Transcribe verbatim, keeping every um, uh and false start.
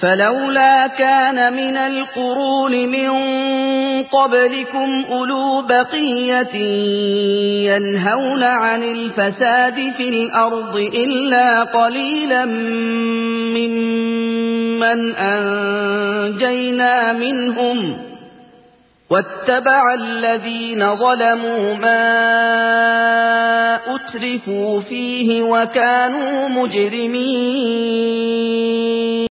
فلولا كان من القرون من قبلكم أولو بقية ينهون عن الفساد في الأرض إلا قليلا ممن أنجينا منهم واتبع الذين ظلموا ما أترفوا فيه وكانوا مجرمين.